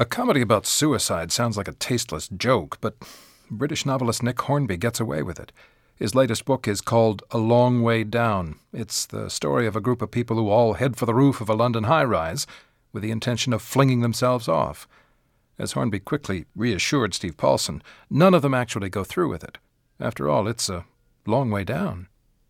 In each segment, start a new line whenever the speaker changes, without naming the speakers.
A comedy about suicide sounds like a tasteless joke, but British novelist Nick Hornby gets away with it. His latest book is called A Long Way Down. It's the story of a group of people who all head for the roof of a London high-rise with the intention of flinging themselves off. As Hornby quickly reassured Steve Paulson, none of them actually go through with it. After all, it's a long way down.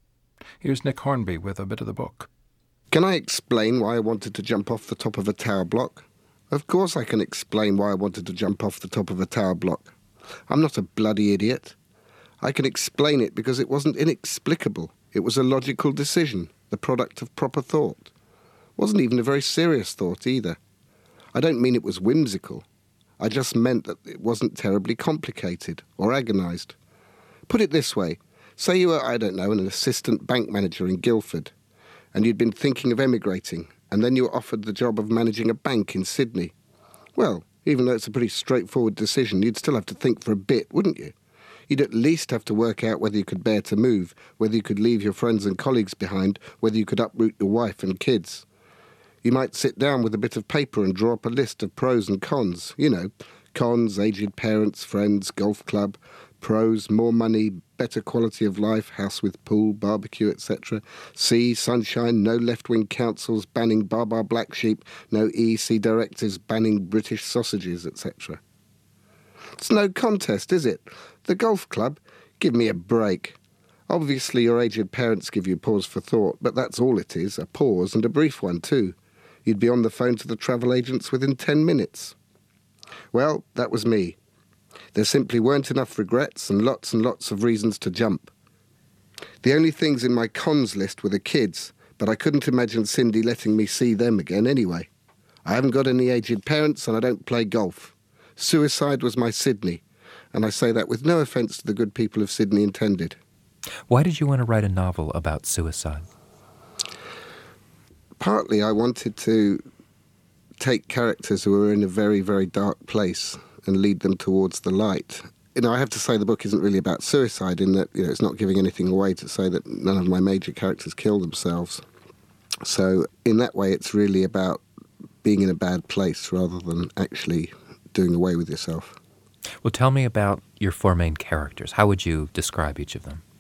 Here's Nick Hornby with a bit of the book.
Can I explain why I wanted to jump off the top of a tower block? Of course I can explain why I wanted to jump off the top of a tower block. I'm not a bloody idiot. I can explain it because it wasn't inexplicable. It was a logical decision, the product of proper thought. It wasn't even a very serious thought either. I don't mean it was whimsical. I just meant that it wasn't terribly complicated or agonised. Put it this way. Say you were, an assistant bank manager in Guildford, and you'd been thinking of emigrating, and then you were offered the job of managing a bank in Sydney. Well, even though it's a pretty straightforward decision, you'd still have to think for a bit, wouldn't you? You'd at least have to work out whether you could bear to move, whether you could leave your friends and colleagues behind, whether you could uproot your wife and kids. You might sit down with a bit of paper and draw up a list of pros and cons. You know, cons, aged parents, friends, golf club. Pros, more money, better quality of life, house with pool, barbecue, etc. C, sunshine, no left-wing councils banning Baa black sheep, no EEC directives banning British sausages, etc. It's no contest, is it? The golf club? Give me a break. Obviously your aged parents give you pause for thought, but that's all it is, a pause, and a brief one too. You'd be on the phone to the travel agents within 10 minutes. Well, that was me. There simply weren't enough regrets and lots of reasons to jump. The only things in my cons list were the kids, but I couldn't imagine Cindy letting me see them again anyway. I haven't got any aged parents and I don't play golf. Suicide was my Sydney, and I say that with no offence to the good people of Sydney intended.
Why did you want to write a novel about suicide?
Partly I wanted to take characters who were in a very, very dark place and lead them towards the light. I have to say the book isn't really about suicide in that, it's not giving anything away to say that none of my major characters kill themselves. So in that way, it's really about being in a bad place rather than actually doing away with yourself.
Well, tell me about your four main characters. How would you describe each of them?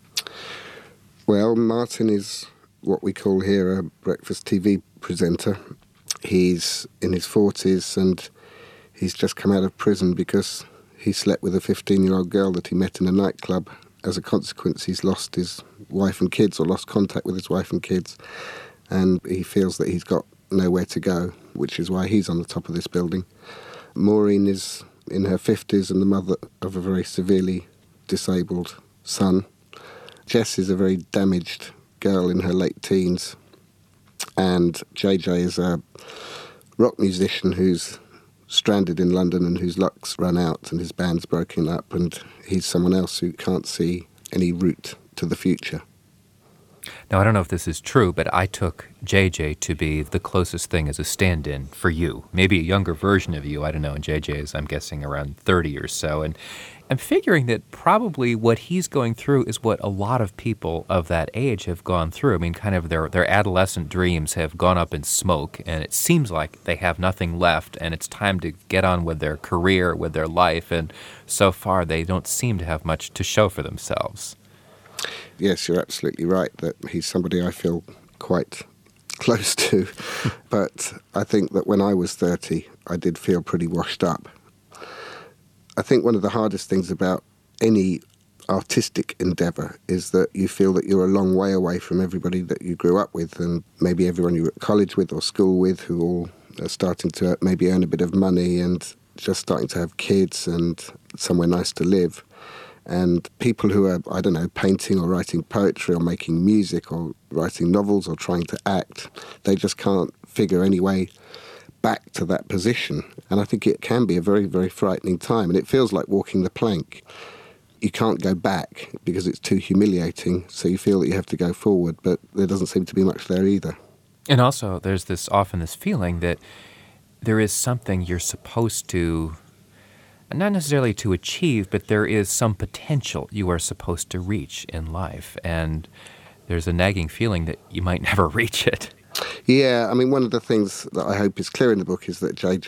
Well, Martin is what we call here a breakfast TV presenter. He's in his 40s and he's just come out of prison because he slept with a 15-year-old girl that he met in a nightclub. As a consequence, he's lost his wife and kids, or lost contact with his wife and kids, and he feels that he's got nowhere to go, which is why he's on the top of this building. Maureen is in her 50s and the mother of a very severely disabled son. Jess is a very damaged girl in her late teens, and JJ is a rock musician who's stranded in London and whose luck's run out and his band's broken up, and he's someone else who can't see any route to the future.
Now, I don't know if this is true, but I took JJ to be the closest thing as a stand-in for you. Maybe a younger version of you, I don't know, and JJ is, I'm guessing, around 30 or so. And I'm figuring that probably what he's going through is what a lot of people of that age have gone through. I mean, kind of their adolescent dreams have gone up in smoke, and it seems like they have nothing left, and it's time to get on with their career, with their life, and so far they don't seem to have much to show for themselves.
Yes, you're absolutely right that he's somebody I feel quite close to. But I think that when I was 30, I did feel pretty washed up. I think one of the hardest things about any artistic endeavour is that you feel that you're a long way away from everybody that you grew up with, and maybe everyone you were at college with or school with, who all are starting to maybe earn a bit of money and just starting to have kids and somewhere nice to live. And people who are, painting or writing poetry or making music or writing novels or trying to act, they just can't figure any way back to that position. And I think it can be a very, very frightening time. And it feels like walking the plank. You can't go back because it's too humiliating, so you feel that you have to go forward, but there doesn't seem to be much there either.
And also, there's often this feeling that there is something you're supposed to, not necessarily to achieve, but there is some potential you are supposed to reach in life. And there's a nagging feeling that you might never reach it.
Yeah, one of the things that I hope is clear in the book is that JJ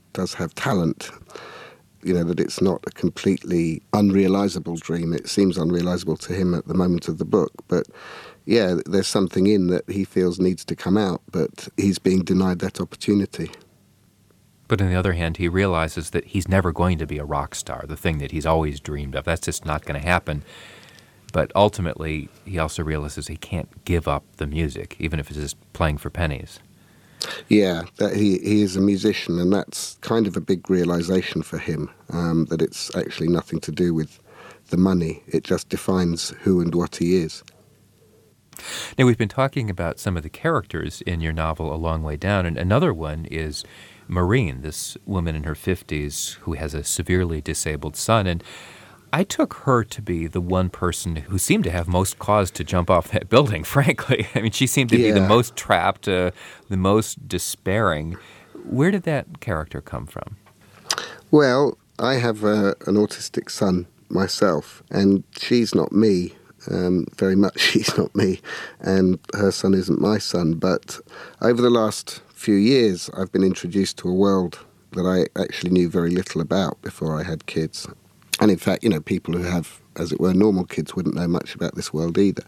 does have talent. You know, that it's not a completely unrealisable dream. It seems unrealisable to him at the moment of the book, but yeah, there's something in that he feels needs to come out, but he's being denied that opportunity.
But on the other hand, he realizes that he's never going to be a rock star, the thing that he's always dreamed of. That's just not going to happen. But ultimately, he also realizes he can't give up the music, even if it's just playing for pennies.
Yeah, that he is a musician, and that's kind of a big realisation for him, that it's actually nothing to do with the money. It just defines who and what he is.
Now, we've been talking about some of the characters in your novel, A Long Way Down, and another one is Maureen, this woman in her 50s who has a severely disabled son, and I took her to be the one person who seemed to have most cause to jump off that building, frankly. I mean, she seemed to be the most trapped, the most despairing. Where did that character come from?
Well, I have an autistic son myself, and she's not me. Very much she's not me, and her son isn't my son. But over the last few years, I've been introduced to a world that I actually knew very little about before I had kids. And in fact, you know, people who have, as it were, normal kids wouldn't know much about this world either.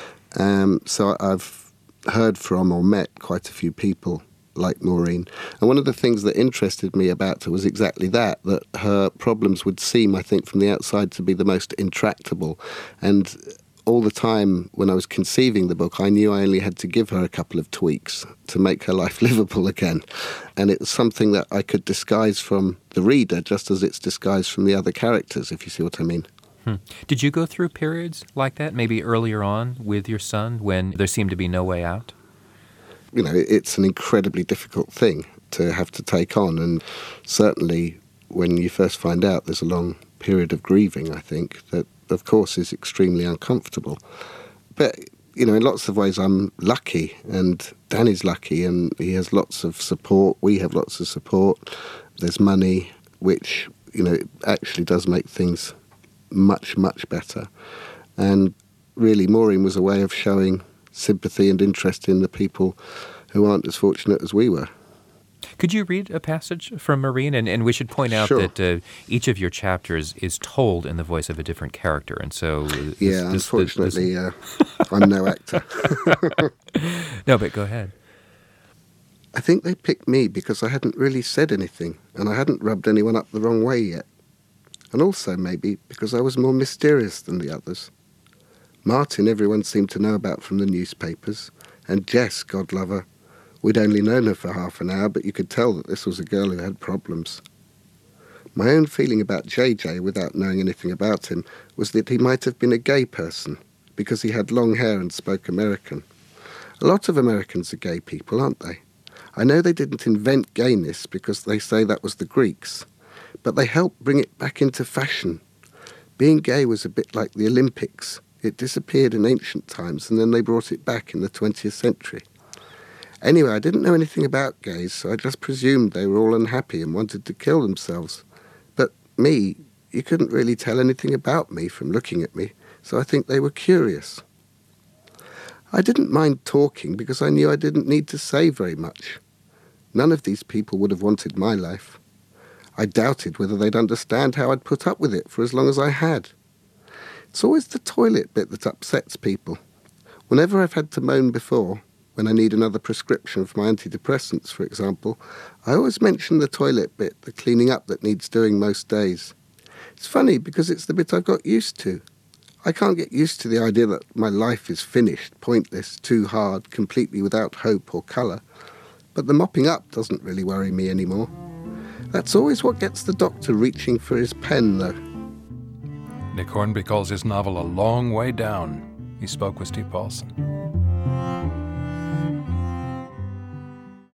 So I've heard from or met quite a few people like Maureen. And one of the things that interested me about her was exactly that her problems would seem, I think, from the outside to be the most intractable. And all the time when I was conceiving the book, I knew I only had to give her a couple of tweaks to make her life livable again. And it was something that I could disguise from the reader just as it's disguised from the other characters, if you see what I mean.
Did you go through periods like that, maybe earlier on with your son, when there seemed to be no way out?
You know, it's an incredibly difficult thing to have to take on. And certainly when you first find out there's a long period of grieving, I think, that of course is extremely uncomfortable. But, you know, in lots of ways I'm lucky, and Danny's lucky, and he has lots of support. We have lots of support. There's money, which, you know, actually does make things much, much better. And really, Maureen was a way of showing sympathy and interest in the people who aren't as fortunate as we were.
Could you read a passage from Maureen? And we should point out
Sure.
that each of your chapters is told in the voice of a different character. And so...
Unfortunately, I'm no actor.
No, but go ahead.
I think they picked me because I hadn't really said anything, and I hadn't rubbed anyone up the wrong way yet. And also maybe because I was more mysterious than the others. Martin everyone seemed to know about from the newspapers, and Jess, God love her, we'd only known her for half an hour, but you could tell that this was a girl who had problems. My own feeling about JJ, without knowing anything about him, was that he might have been a gay person, because he had long hair and spoke American. A lot of Americans are gay people, aren't they? I know they didn't invent gayness because they say that was the Greeks, but they helped bring it back into fashion. Being gay was a bit like the Olympics. It disappeared in ancient times, and then they brought it back in the 20th century. Anyway, I didn't know anything about gays, so I just presumed they were all unhappy and wanted to kill themselves. But me, you couldn't really tell anything about me from looking at me, so I think they were curious. I didn't mind talking because I knew I didn't need to say very much. None of these people would have wanted my life. I doubted whether they'd understand how I'd put up with it for as long as I had. It's always the toilet bit that upsets people. Whenever I've had to moan before, when I need another prescription for my antidepressants, for example, I always mention the toilet bit, the cleaning up that needs doing most days. It's funny because it's the bit I've got used to. I can't get used to the idea that my life is finished, pointless, too hard, completely without hope or colour. But the mopping up doesn't really worry me anymore. That's always what gets the doctor reaching for his pen, though.
Nick Hornby calls his novel A Long Way Down. He spoke with Steve Paulson.